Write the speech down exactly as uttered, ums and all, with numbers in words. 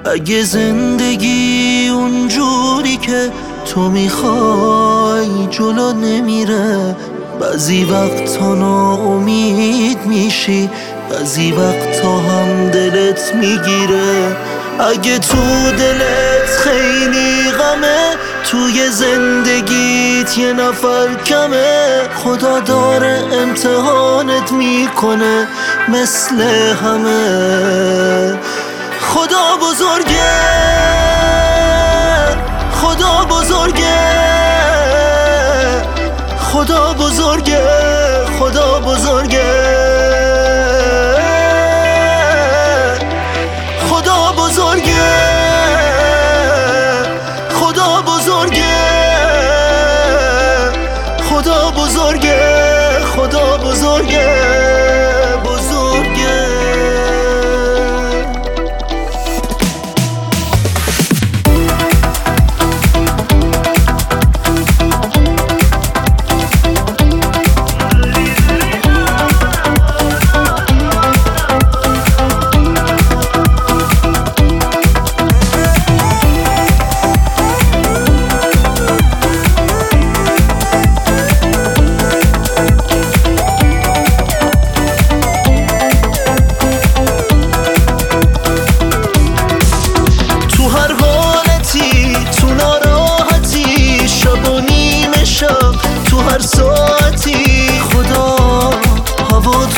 اگه زندگی اونجوری که تو میخوای جلو نمیره، بعضی وقتا ناامید میشی، بعضی وقتا هم دلت میگیره. اگه تو دلت خیلی غمه، توی زندگیت یه نفر کمه، خدا داره امتحانت میکنه مثل همه. خدا بزرگه، خدا بزرگه، خدا بزرگه، خدا بزرگه، خدا بزرگه، خدا بزرگه، خدا بزرگه، خدا بزرگه، بزرگه. تو هر ساعتی خدا هوا